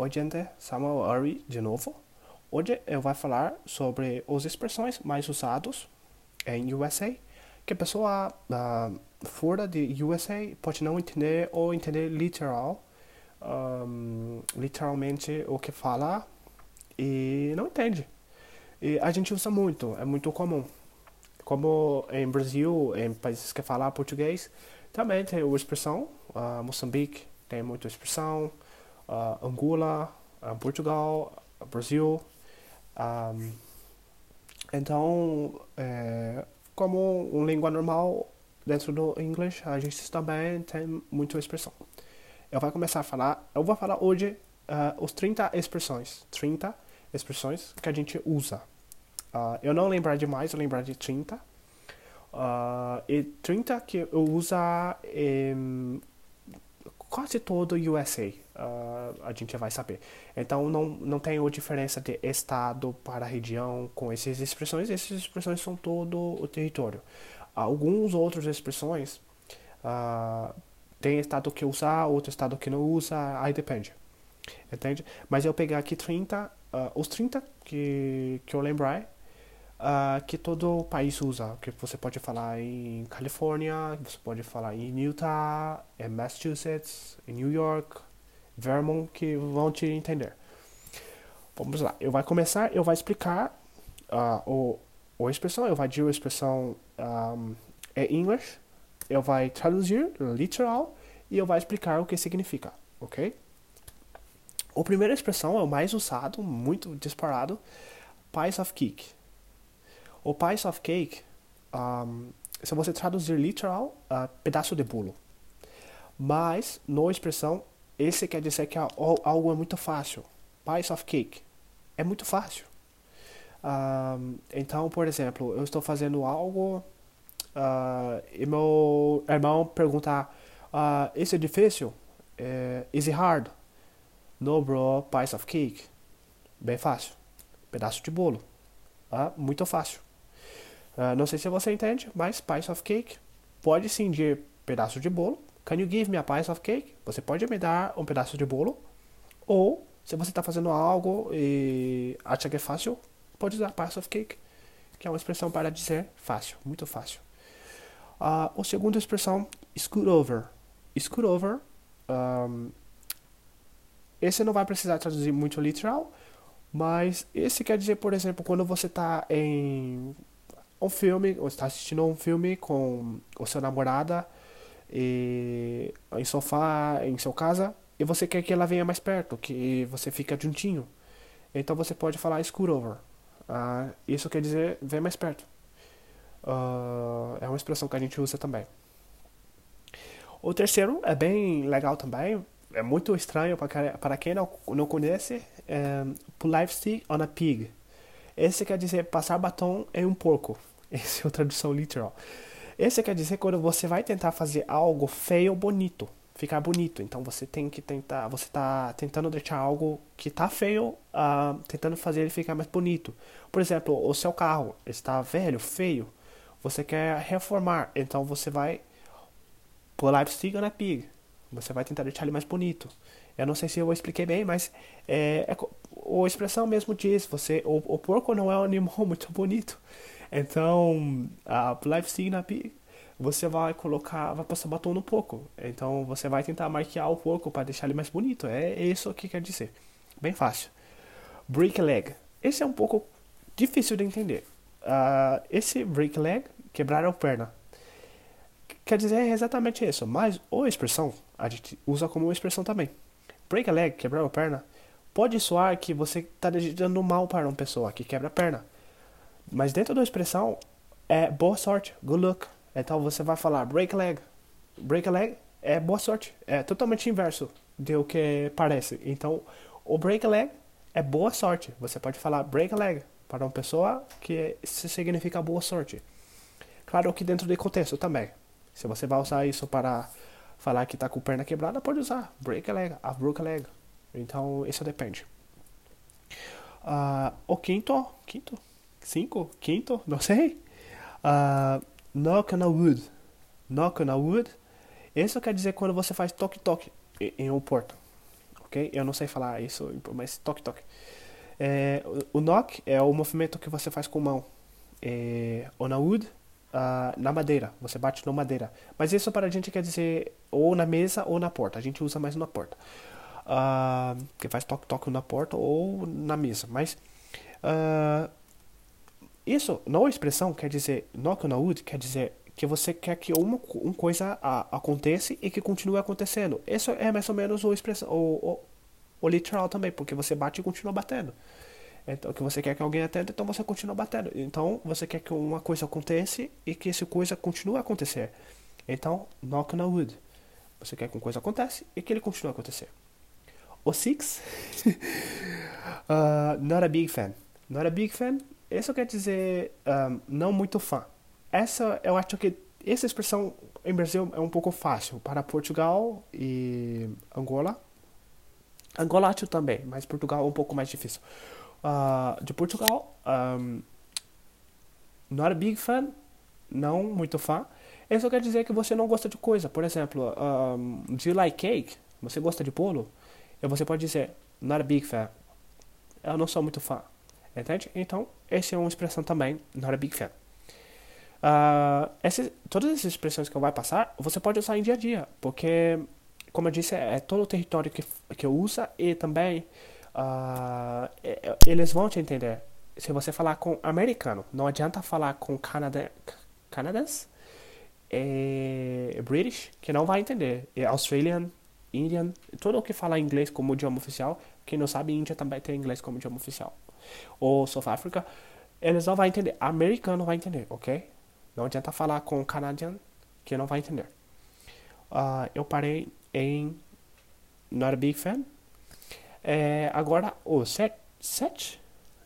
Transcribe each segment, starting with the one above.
Oi, gente, Samuel Ari de novo. Hoje eu vou falar sobre as expressões mais usadas em USA, que a pessoa fora de USA pode não entender ou entender literalmente o que fala e não entende. E a gente usa muito, é muito comum. Como em Brasil, em países que falam português, também tem a expressão. Moçambique tem muita expressão. Angola, Portugal, Brasil. Um, então, como uma língua normal, dentro do inglês, a gente também tem muita expressão. Eu vou falar hoje os 30 expressões. 30 expressões que a gente usa. Eu não lembrar de mais, eu lembrar de 30. E 30 que eu uso em quase todo o USA, a gente vai saber. Então não tem a diferença de estado para região com essas expressões. Essas expressões são todo o território. Algumas outras expressões tem estado que usa, outro estado que não usa, aí depende. Entende? Mas eu pegar aqui 30, os 30 que eu lembrar, que todo o país usa, que você pode falar em Califórnia, você pode falar em Utah, em Massachusetts, em New York, Vermont, que vão te entender. Vamos lá, eu vou explicar a expressão, eu vou dizer a expressão em inglês, eu vou traduzir literal e eu vou explicar o que significa, ok? A primeira expressão é o mais usado, muito disparado, piece of cake. O piece of cake, se você traduzir literal, pedaço de bolo. Mas, na expressão, esse quer dizer que algo é muito fácil. Piece of cake. É muito fácil. Então, por exemplo, eu estou fazendo algo e meu irmão pergunta, isso é difícil? Is it hard? No, bro, piece of cake. Bem fácil. Pedaço de bolo. Muito fácil. Não sei se você entende, mas piece of cake pode sim dizer pedaço de bolo. Can you give me a piece of cake? Você pode me dar um pedaço de bolo. Ou, se você está fazendo algo e acha que é fácil, pode usar piece of cake, que é uma expressão para dizer fácil, muito fácil. A segunda expressão, scoot over. Scoot over, esse não vai precisar traduzir muito literal, mas esse quer dizer, por exemplo, quando você está em um filme, ou está assistindo um filme com o seu namorada em sofá, em sua casa, e você quer que ela venha mais perto, que você fica juntinho. Então você pode falar scoot over. Isso quer dizer vem mais perto. É uma expressão que a gente usa também. O terceiro é bem legal também. É muito estranho para quem não conhece. Put lipstick on a pig. Esse quer dizer passar batom em um porco. Essa é a tradução literal. Esse quer dizer quando você vai tentar fazer algo feio bonito. Ficar bonito. Então você tem que tentar. Você está tentando deixar algo que está feio, tentando fazer ele ficar mais bonito. Por exemplo, o seu carro está velho, feio. Você quer reformar. Então você vai put lipstick on a pig. Você vai tentar deixar ele mais bonito. Eu não sei se eu expliquei bem, mas a expressão mesmo diz, o porco não é um animal muito bonito. Então, a lipstick na pig, você vai passar batom no porco. Então, você vai tentar maquiar o porco para deixar ele mais bonito. É isso que quer dizer. Bem fácil. Break leg. Esse é um pouco difícil de entender. Esse break leg, quebrar a perna. Quer dizer exatamente isso, mas a expressão, a gente usa como uma expressão também. Break a leg, quebrar a perna, pode soar que você está desejando mal para uma pessoa que quebra a perna. Mas dentro da expressão, é boa sorte, good luck. Então você vai falar break a leg. Break a leg é boa sorte, é totalmente inverso do que parece. Então, o break a leg é boa sorte. Você pode falar break a leg para uma pessoa que significa boa sorte. Claro que dentro do contexto também. Se você vai usar isso para falar que está com a perna quebrada, pode usar. Break a leg, I broke a leg. Então, isso depende. O quinto, não sei. Knock on a wood. Knock on a wood. Isso quer dizer quando você faz toque-toque em um porto. ok? Eu não sei falar isso, mas toque, toque. O knock é o movimento que você faz com a mão. On a wood, na madeira. Você bate na madeira. Mas isso para a gente quer dizer ou na mesa ou na porta. A gente usa mais na porta. Que faz toque-toque na porta ou na mesa. Mas isso, não expressão quer dizer knock on a wood, quer dizer que você quer que uma coisa aconteça e que continue acontecendo. Isso é mais ou menos o literal também, porque você bate e continua batendo. Então, que você quer que alguém atenda, então você continua batendo. Então, você quer que uma coisa aconteça e que essa coisa continue a acontecer. Então, knock on a wood. Você quer que uma coisa aconteça e que ele continue a acontecer. O six, not a big fan. Not a big fan, isso quer dizer não muito fã. Eu acho que essa expressão em Brasil é um pouco fácil. Para Portugal e Angola. Angola acho também, mas Portugal é um pouco mais difícil. De Portugal, not a big fan, não muito fã. Isso quer dizer que você não gosta de coisa. Por exemplo, do you like cake? Você gosta de bolo? E você pode dizer, not a big fan. Eu não sou muito fã. Entende? Então, essa é uma expressão também, not a big fan. Todas essas expressões que eu vou passar, você pode usar em dia a dia. Porque, como eu disse, é todo o território que eu uso e também eles vão te entender. Se você falar com americano, não adianta falar com canadense, British, que não vai entender. Australian, Indian, todo o que fala inglês como idioma oficial, quem não sabe, Índia também tem inglês como idioma oficial. Ou South Africa, eles não vão entender. Americano vai entender, ok? Não adianta falar com Canadian, que não vai entender. Eu parei em not a big fan. Agora, o 7.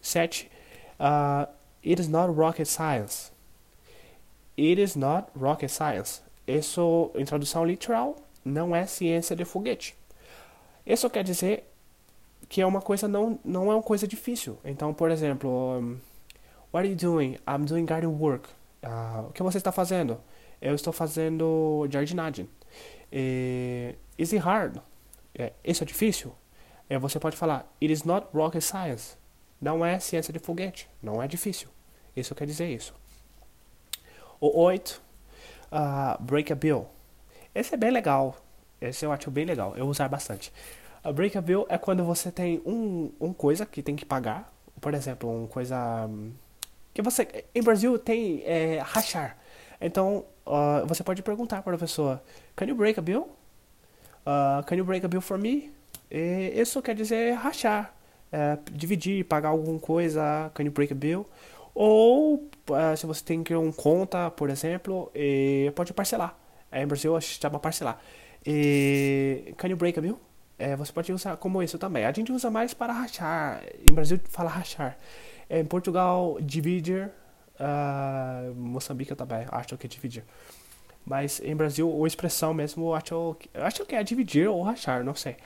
It is not rocket science. It is not rocket science. Isso, em tradução literal, não é ciência de foguete. Isso quer dizer que é uma coisa não é uma coisa difícil. Então, por exemplo, what are you doing? I'm doing garden work. O que você está fazendo? Eu estou fazendo jardinagem. Is it hard? Isso é difícil? Você pode falar, it is not rocket science. Não é ciência de foguete. Não é difícil. Isso quer dizer isso. O 8, break a bill. Esse é bem legal. Esse eu acho bem legal. Eu usar bastante. A break a bill é quando você tem um coisa que tem que pagar. Por exemplo, uma coisa que você... Em Brasil tem rachar. Então, você pode perguntar para a pessoa, can you break a bill? Can you break a bill for me? Isso quer dizer rachar. Dividir, pagar alguma coisa, can you break a bill? Ou se você tem que um conta, por exemplo, pode parcelar. Em Brasil a gente chama parcelar. Can you break a bill? Você pode usar como isso também. A gente usa mais para rachar. Em Brasil fala rachar. Em Portugal, dividir. Moçambique também, acho que é dividir. Mas em Brasil, a expressão mesmo, acho que é dividir ou rachar, não sei.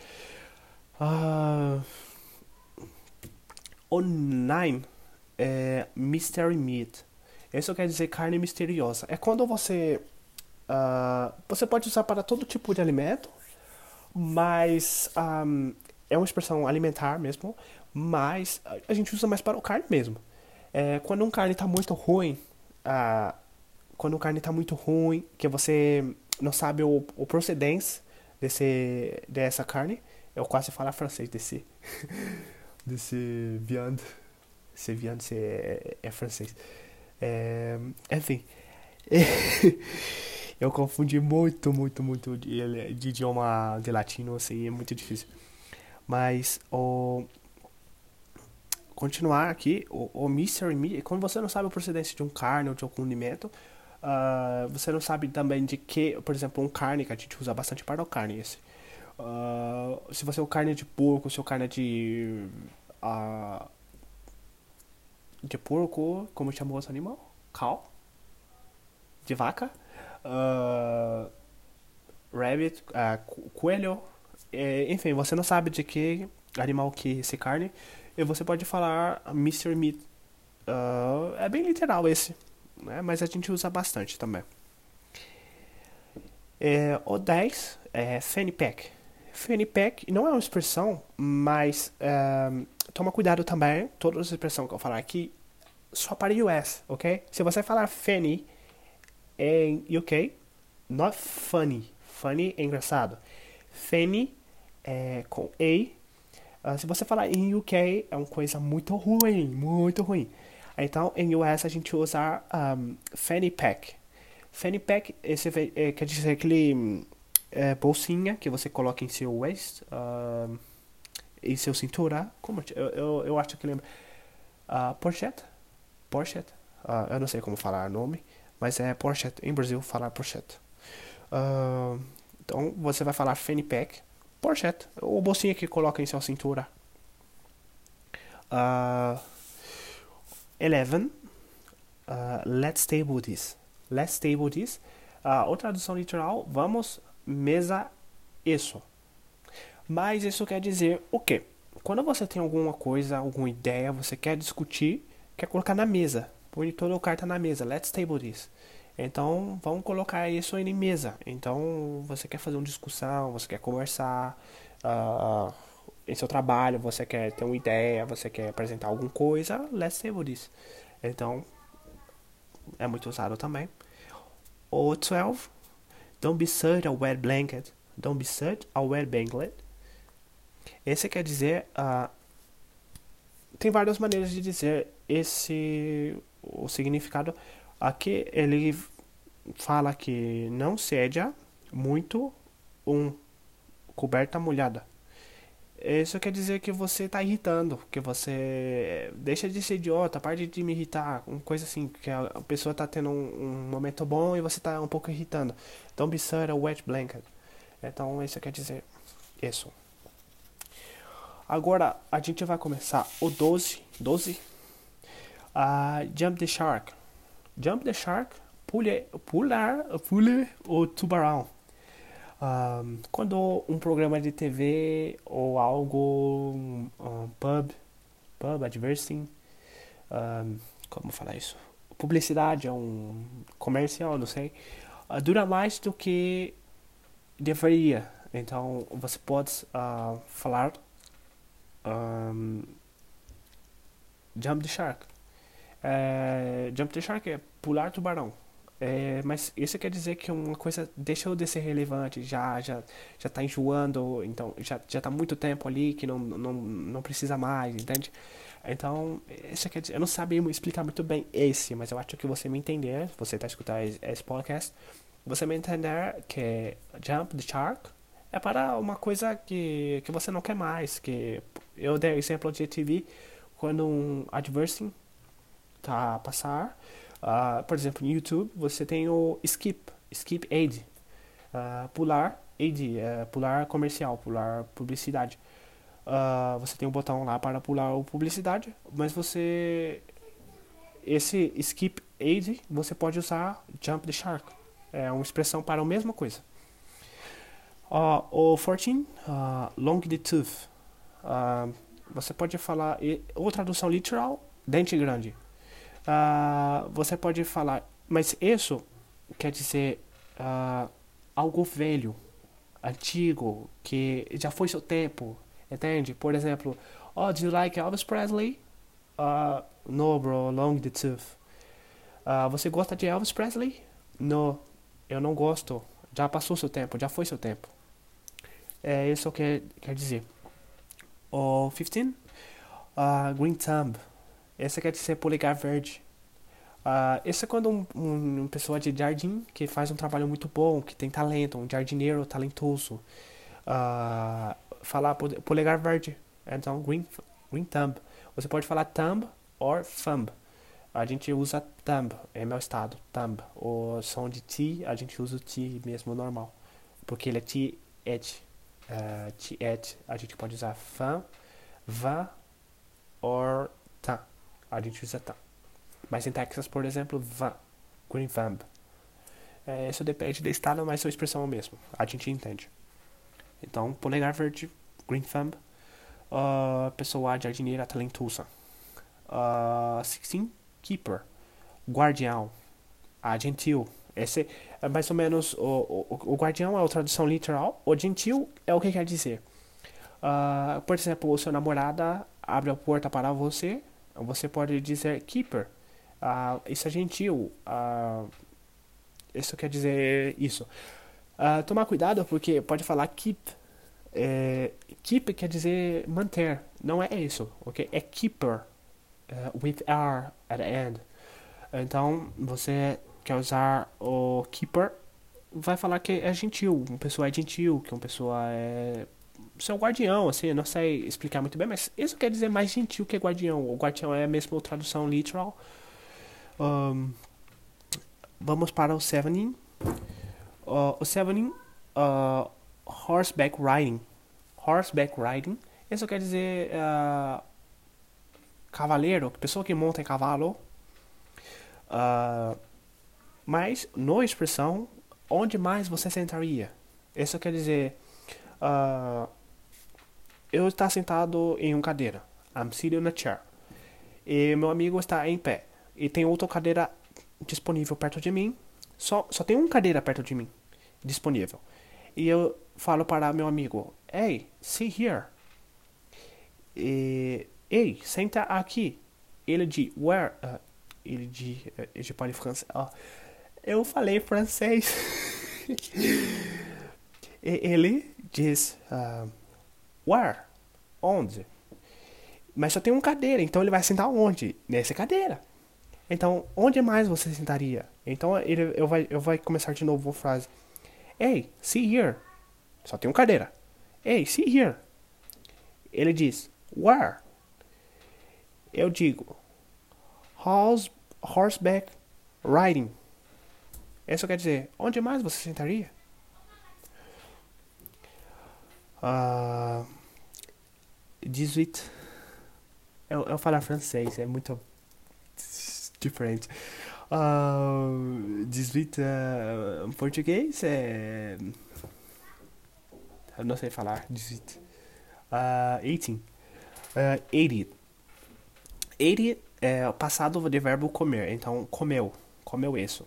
O 9 é mystery meat. Isso quer dizer carne misteriosa. É quando você pode usar para todo tipo de alimento, mas é uma expressão alimentar mesmo, mas a gente usa mais para o carne mesmo. Quando um carne está muito ruim, que você não sabe o procedência dessa carne, eu quase falo francês desse viande. Esse viande é francês. Enfim. Eu confundi muito de idioma de latino, assim, é muito difícil. Mas continuar aqui, o mystery meat, quando você não sabe a procedência de um carne ou de algum alimento, você não sabe também de que, por exemplo, um carne que a gente usa bastante para o carne, esse. Se você é carne de porco, se é carne de porco, como chamou esse animal? Cow? De vaca? Rabbit, coelho, enfim, você não sabe de que animal que esse carne, e você pode falar Mr. Meat. É bem literal esse, né? Mas a gente usa bastante também. O 10 é fanny pack. fanny pack não é uma expressão, mas toma cuidado também, todas as expressões que eu falar aqui, só para US, ok? Se você falar fanny em UK, not funny. Funny é engraçado. Fanny é com A. Se você falar em UK, é uma coisa muito ruim, muito ruim. Então, em US, a gente usa fanny pack. Fanny pack quer dizer aquele bolsinha que você coloca em seu waist, em seu cintura. Como eu acho que lembra. Pochette? Pochette? Eu não sei como falar o nome, mas é pochette. Em Brasil, falar pochette. Então, você vai falar fanny pack, pochette, o bolsinho que coloca em sua cintura. 11. Let's table this. Let's table this. Ou tradução literal, vamos mesa isso. Mas isso quer dizer o quê? Quando você tem alguma coisa, alguma ideia, você quer discutir, quer colocar na mesa. Põe toda a carta na mesa. Let's table this. Então, vamos colocar isso em mesa. Então, você quer fazer uma discussão, você quer conversar em seu trabalho, você quer ter uma ideia, você quer apresentar alguma coisa, let's table this. Então, é muito usado também. O 12, don't be such a wet blanket. Don't be such a wet blanket. Esse quer dizer... tem várias maneiras de dizer o significado. Aqui ele fala que não seja muito coberta molhada. Isso quer dizer que você está irritando, que você deixa de ser idiota, parte de me irritar, uma coisa assim, que a pessoa está tendo um momento bom e você está um pouco irritando. Don't be such a wet blanket. Então isso quer dizer isso. Agora a gente vai começar o 12. Jump the shark. Jump the shark, pular o tubarão. Quando um programa de TV ou algo, pub, advertising, como falar isso? Publicidade, um comercial, não sei, dura mais do que deveria. Então você pode falar jump the shark. Jump the shark é pular tubarão. Mas isso quer dizer que uma coisa deixou de ser relevante, já tá enjoando, então já tá muito tempo ali que não precisa mais, entende? Então, isso quer dizer, eu não sabia explicar muito bem mas eu acho que você me entender, você tá escutando esse podcast, você me entender que jump the shark é para uma coisa que você não quer mais, que eu dei exemplo de TV, quando um advertising tá a passar, por exemplo, no YouTube, você tem o skip ad, pular ad, pular comercial, pular publicidade. Você tem um botão lá para pular a publicidade, mas esse skip ad, você pode usar jump the shark. É uma expressão para a mesma coisa. O 14, long the tooth. Você pode falar, ou tradução literal, dente grande. Você pode falar, mas isso quer dizer algo velho, antigo, que já foi seu tempo, entende? Por exemplo, do you like Elvis Presley? No, bro, long the tooth. Você gosta de Elvis Presley? No, eu não gosto. Já passou seu tempo, já foi seu tempo. É isso que quer dizer. O 15, green thumb. Esse quer dizer polegar verde. Esse é quando uma pessoa de jardim que faz um trabalho muito bom, que tem talento, um jardineiro talentoso, falar polegar verde. Então, green thumb. Você pode falar thumb or thumb. A gente usa thumb, é meu estado, thumb. O som de T, a gente usa o T mesmo normal, porque ele é T-et. T-et, a gente pode usar fan, van or tan. A gente usa tan. Mas em Texas, por exemplo, van, green thumb. Isso depende do estado, mas a expressão é a mesma. A gente entende. Então, polegar verde, green thumb. Pessoa jardineira talentosa. 16, keeper, guardião. Gentil, Esse é mais ou menos o guardião é a tradução literal. O gentil é o que quer dizer. Por exemplo, o seu namorada abre a porta para você. Você pode dizer keeper. Isso é gentil. Isso quer dizer isso. Tomar cuidado porque pode falar keep. Keep quer dizer manter. Não é isso, ok? É keeper. With R at the end. Então, você quer usar o keeper, vai falar que é gentil. Uma pessoa é gentil, que uma pessoa é seu guardião, assim, eu não sei explicar muito bem, mas isso quer dizer mais gentil que guardião. O guardião é mesmo a tradução literal. Vamos para o 7. O 7, horseback riding. Horseback riding, isso quer dizer cavaleiro, pessoa que monta em cavalo. Mas, na expressão, onde mais você sentaria? Isso quer dizer, eu estou sentado em uma cadeira. I'm sitting in a chair. E meu amigo está em pé. E tem outra cadeira disponível perto de mim. Só tem uma cadeira perto de mim disponível. E eu falo para meu amigo, hey, sit here. Ei, senta aqui. Ele diz, where? Ele fala em francês. Eu falei francês. Ele diz, where? Onde? Mas só tem uma cadeira, então ele vai sentar onde? Nessa cadeira. Então, onde mais você sentaria? Então, eu vai começar de novo a frase. Hey, sit here. Só tem uma cadeira. Hey, sit here. Ele diz, where? Eu digo, horseback riding. Isso quer dizer, onde mais você sentaria? 18. Eu falar francês, é muito diferente. 18 em português é... Eu não sei falar 18. 18. 80. 80 é o passado de verbo comer. Então, comeu isso.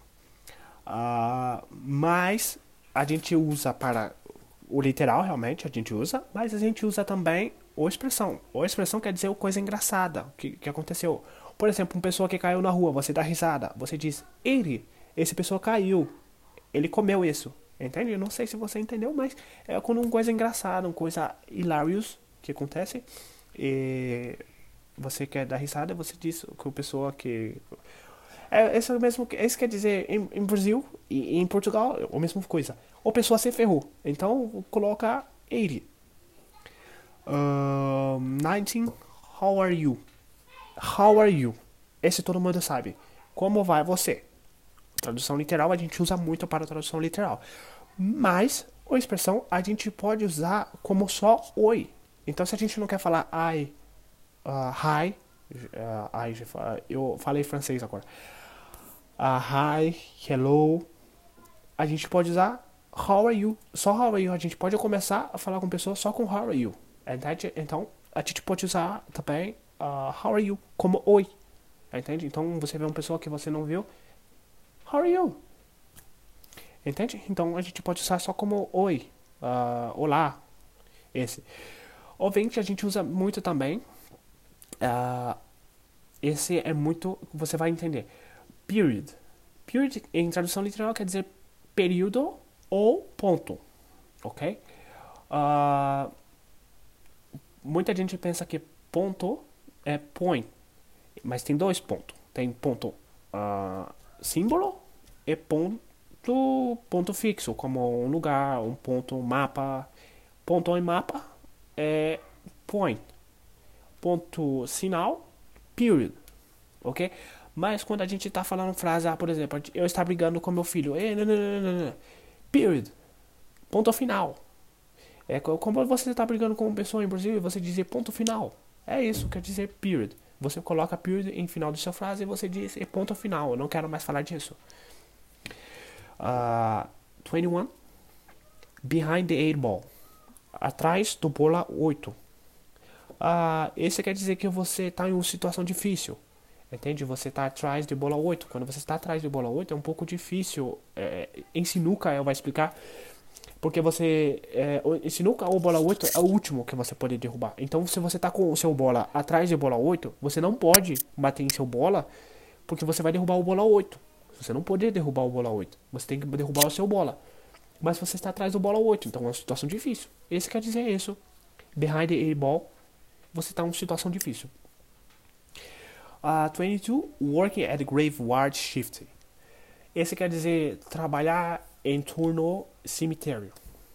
Mas a gente usa para o literal, realmente, a gente usa. Mas a gente usa também a expressão. A expressão quer dizer coisa engraçada. O que aconteceu? Por exemplo, uma pessoa que caiu na rua, você dá risada. Você diz, essa pessoa caiu. Ele comeu isso. Entende? Eu não sei se você entendeu, mas é quando uma coisa engraçada, uma coisa hilarious que acontece. E você quer dar risada, você diz que a pessoa que... Isso quer dizer, em Brasil e em Portugal, a mesma coisa. A pessoa se ferrou. Então, coloca 80. 19, how are you? How are you? Esse todo mundo sabe. Como vai você? Tradução literal a gente usa muito para a tradução literal. Mas a expressão a gente pode usar como só oi. Então se a gente não quer falar hi, eu falei francês agora. Hi, hello. A gente pode usar how are you. Só how are you. A gente pode começar a falar com pessoas só com how are you. Entende? Então a gente pode usar também how are you como oi. Entende? Então você vê uma pessoa que você não viu. How are you? Entende? Então a gente pode usar só como oi. Olá. Esse. O 20 a gente usa muito também. Esse é muito... Você vai entender. Period. Period em tradução literal quer dizer período ou ponto. Ok? Muita gente pensa que ponto é point. Mas tem dois pontos. Tem ponto símbolo e ponto fixo, como um lugar, um ponto, mapa. Ponto em mapa é point. Ponto sinal, period. Ok? Mas quando a gente está falando frase, por exemplo, eu estou brigando com meu filho. Period. Ponto final. É como você está brigando com uma pessoa em Brasil e você dizer ponto final. É isso, quer dizer period. Você coloca period em final de sua frase e você diz ponto final. Eu não quero mais falar disso. 21. Behind the 8 ball. Atrás do bola 8. Esse quer dizer que você está em uma situação difícil. Entende? Você está atrás de bola 8. Quando você está atrás de bola 8 é um pouco difícil. Em sinuca, eu vou explicar. Porque em sinuca ou bola 8 é o último que você pode derrubar. Então, se você está com o seu bola atrás de bola 8, você não pode bater em seu bola, porque você vai derrubar o bola 8. Você não pode derrubar o bola 8. Você tem que derrubar o seu bola. Mas você está atrás do bola 8, então é uma situação difícil. Esse quer dizer isso. Behind the 8 ball, você está em uma situação difícil. 22, working at graveyard shift. Esse quer dizer trabalhar em turno cemitério.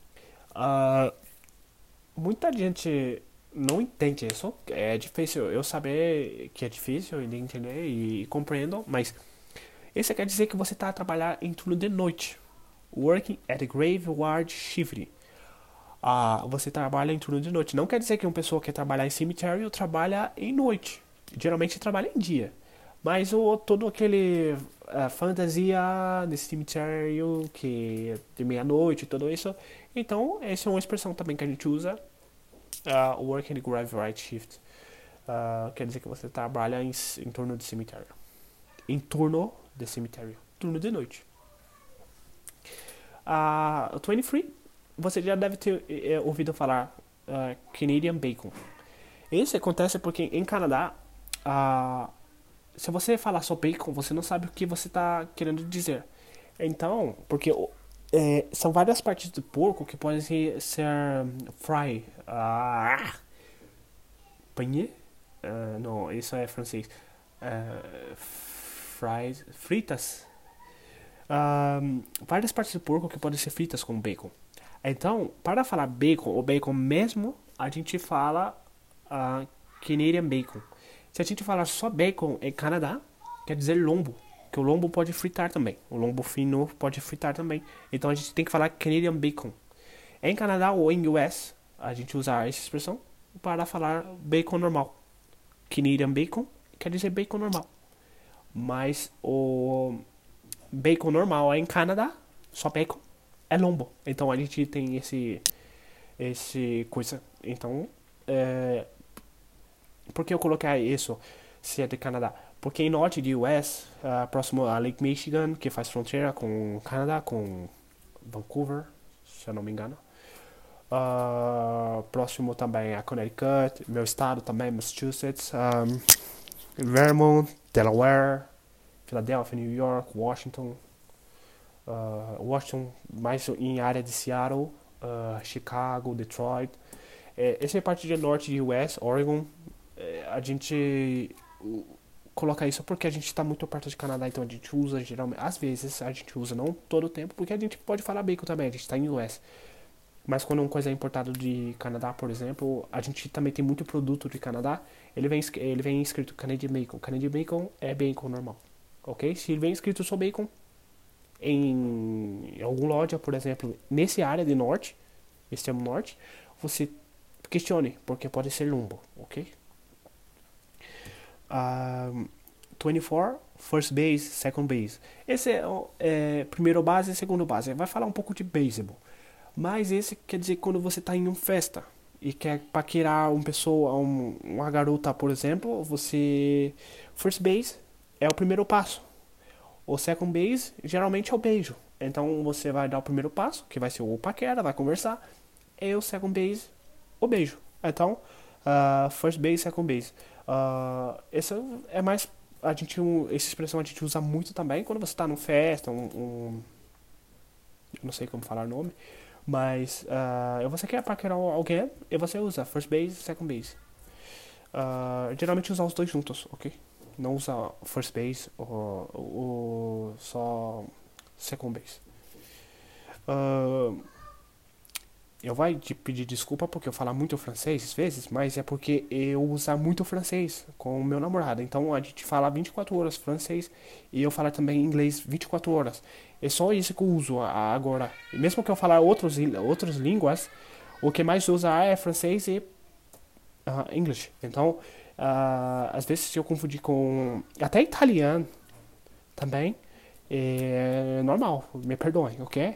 Muita gente não entende isso. É difícil eu saber que é difícil de entender e compreendo, mas esse quer dizer que você está a trabalhar em turno de noite. Working at graveyard shift. Você trabalha em turno de noite. Não quer dizer que uma pessoa que trabalha em cemitério trabalha em noite. Geralmente trabalha em dia. Mas todo aquele fantasia de cemitério que é de meia-noite e tudo isso. Então, essa é uma expressão também que a gente usa. Working the graveyard shift. Quer dizer que você trabalha em torno de cemitério. Em turno de cemitério. Turno de noite. 23. Você já deve ter ouvido falar Canadian Bacon. Isso acontece porque em Canadá, se você falar só bacon, você não sabe o que você está querendo dizer. Então, porque são várias partes do porco que podem ser fry. Panier? Não, isso é francês. Fritas. Várias partes do porco que podem ser fritas com bacon. Então, para falar bacon, ou bacon mesmo, a gente fala Canadian Bacon. Se a gente falar só bacon em Canadá, quer dizer lombo, que o lombo pode fritar também. O lombo fino pode fritar também. Então a gente tem que falar Canadian Bacon. Em Canadá ou em US, a gente usa essa expressão para falar bacon normal. Canadian Bacon quer dizer bacon normal. Mas o bacon normal em Canadá, só bacon, é lombo. Então a gente tem esse coisa. Então, por que eu coloquei isso se é de Canadá? Porque em norte de US, próximo a Lake Michigan, que faz fronteira com o Canadá, com Vancouver, se eu não me engano. Próximo também a Connecticut, meu estado também, Massachusetts, Vermont, Delaware, Philadelphia, New York, Washington, mais em área de Seattle, Chicago, Detroit. Essa é a parte de norte de US, Oregon. A gente coloca isso porque a gente está muito perto de Canadá, então a gente usa geralmente, às vezes a gente usa, não todo o tempo, porque a gente pode falar bacon também, a gente está em US. Mas quando uma coisa é importada de Canadá, por exemplo, a gente também tem muito produto de Canadá, ele vem escrito Canadian Bacon. Canadian Bacon é bacon normal, ok? Se ele vem escrito só bacon, em alguma loja, por exemplo, nessa área de norte, extremo norte, você questione, porque pode ser lombo, ok? 24, first base, second base. Esse é primeiro base e segundo base. Vai falar um pouco de beisebol. Mas esse quer dizer quando você está em uma festa e quer paquerar uma garota, por exemplo, você... First base é o primeiro passo. O second base geralmente é o beijo. Então você vai dar o primeiro passo, que vai ser o paquera, vai conversar. E o second base, o beijo. Então, first base, second base. Essa é mais... essa expressão a gente usa muito também quando você está numa festa, eu não sei como falar o nome. Mas você quer paquerar alguém e você usa first base, second base. Geralmente usa os dois juntos, ok? Não usa first base ou só second base. Eu vou te pedir desculpa porque eu falo muito francês às vezes, mas é porque eu uso muito francês com o meu namorado. Então a gente fala 24 horas francês e eu falo também inglês 24 horas. É só isso que eu uso agora. E mesmo que eu falar outras línguas, o que mais usa é francês e inglês. Então, às vezes eu confundi com até italiano também. É normal, me perdoem, ok?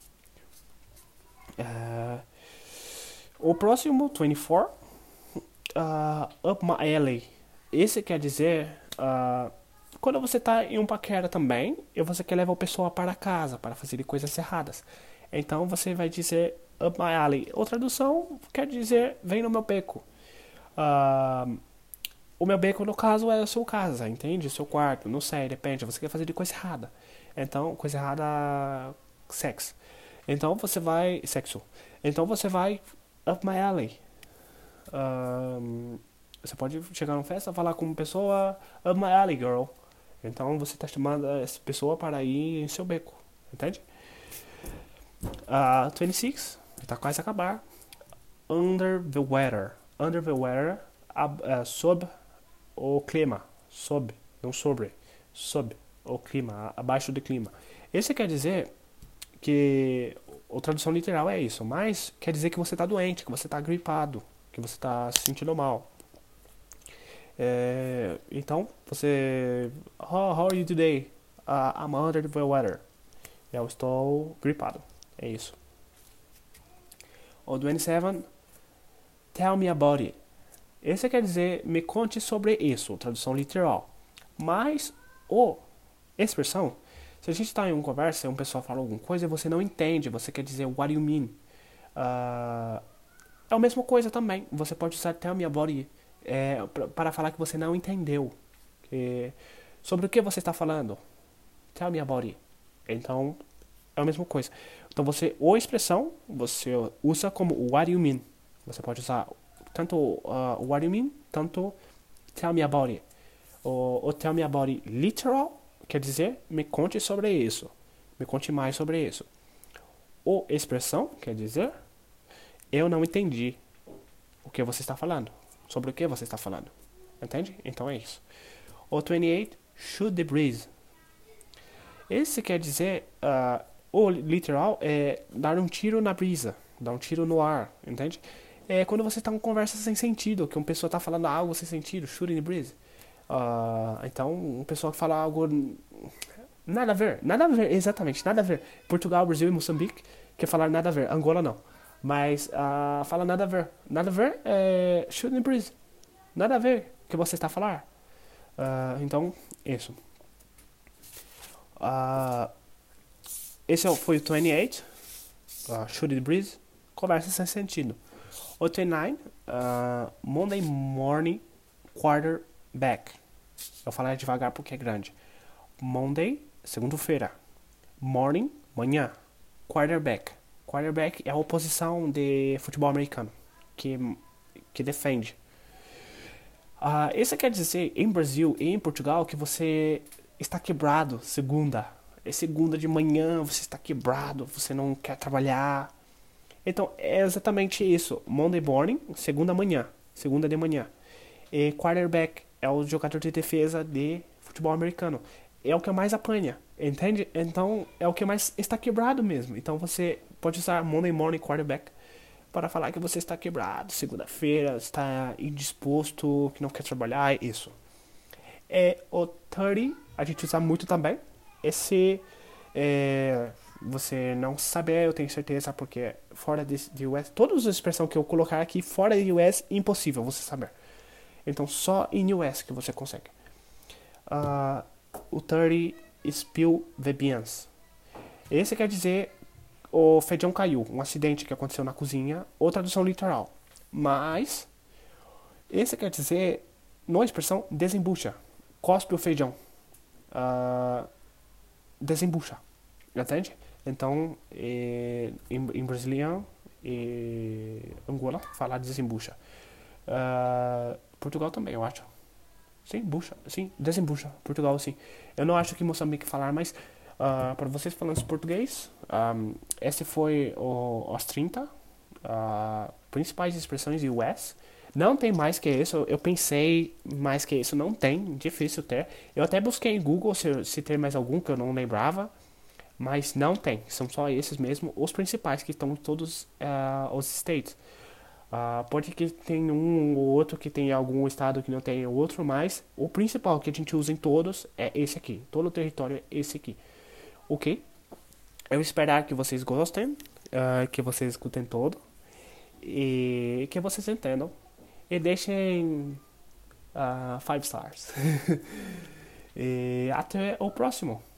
O próximo, 24, up my alley. Esse quer dizer Quando você tá em um paquera também, e você quer levar a pessoa para casa, para fazer coisas erradas. Então você vai dizer up my alley. Ou tradução quer dizer vem no meu beco. Ah, o meu beco, no caso, é a sua casa, entende? O seu quarto, não sei, depende. Você quer fazer de coisa errada. Então, coisa errada, sexo. Então você vai. Sexo. Então você vai up my alley. Você pode chegar numa festa, falar com uma pessoa up my alley, girl. Então você está chamando essa pessoa para ir em seu beco, entende? 26, está quase a acabar. Under the weather. Under the weather, sob o clima. Sob, não sobre. Sob o clima, abaixo do clima. Esse quer dizer que a tradução literal é isso, mas quer dizer que você está doente, que você está gripado, que você está se sentindo mal. Então, você... how are you today? I'm under the weather. Eu estou gripado. É isso. O 27, tell me about it. Esse quer dizer, me conte sobre isso, tradução literal. Mas, expressão, se a gente está em uma conversa e um pessoal fala alguma coisa e você não entende, você quer dizer what do you mean? É a mesma coisa também. Você pode usar tell me about it para falar que você não entendeu. Sobre o que você está falando? Tell me about it. Então, é a mesma coisa. Então, ou expressão, você usa como what do you mean. Você pode usar tanto what do you mean, tanto tell me about it. O tell me about it literal quer dizer, me conte sobre isso. Me conte mais sobre isso. Ou expressão quer dizer, eu não entendi o que você está falando. Sobre o que você está falando. Entende? Então é isso. O 28, shoot the breeze. Esse quer dizer, o literal é dar um tiro na brisa. Dar um tiro no ar. Entende? É quando você está em conversa sem sentido. Que uma pessoa está falando algo sem sentido. Shooting the breeze. Então, uma pessoa que fala algo... Nada a ver, exatamente, nada a ver. Portugal, Brasil e Moçambique quer falar nada a ver, Angola não. Mas fala nada a ver. Nada a ver é shooting the breeze. Nada a ver o que você está a falar. Então, isso. Esse foi o 28. Shooting the breeze. Conversa sem sentido. O 29. Monday morning quarterback. Eu vou falar devagar porque é grande. Monday, segunda-feira. Morning, manhã. Quarterback. Quarterback é a oposição de futebol americano que defende. Isso quer dizer em Brasil e em Portugal que você está quebrado segunda. É segunda de manhã, você está quebrado, você não quer trabalhar. Então é exatamente isso. Monday morning, segunda de manhã. E quarterback é o jogador de defesa de futebol americano. É o que mais apanha, entende? Então é o que mais está quebrado mesmo. Então você pode usar Monday morning quarterback para falar que você está quebrado, segunda-feira, está indisposto, que não quer trabalhar, é isso. O 30, a gente usa muito também. Esse, você não saber, eu tenho certeza, porque fora de US, todas as expressões que eu colocar aqui fora de US, impossível você saber. Então só em US que você consegue. O 30, spill the beans. Esse quer dizer o feijão caiu, um acidente que aconteceu na cozinha, ou tradução literal. Mas esse quer dizer, na expressão, desembucha. Cospe o feijão. Desembucha. Entende? Então, em brasileiro e Angola, falar desembucha. Portugal também, eu acho. Sim, bucha. Sim, desembucha. Portugal, sim. Eu não acho que Moçambique falar, mas para vocês falando português, esse foi os 30 principais expressões de US. Não tem mais que isso. Eu pensei mais que isso. Não tem. Difícil ter. Eu até busquei em Google se tem mais algum que eu não lembrava. Mas não tem. São só esses mesmo. Os principais que estão em todos os states. Pode que tem um ou outro que tem algum estado que não tem outro. Mas o principal que a gente usa em todos é esse aqui. Todo o território é esse aqui. Ok? Eu espero que vocês gostem. Que vocês escutem todo. E que vocês entendam. E deixem 5 stars. E até o próximo.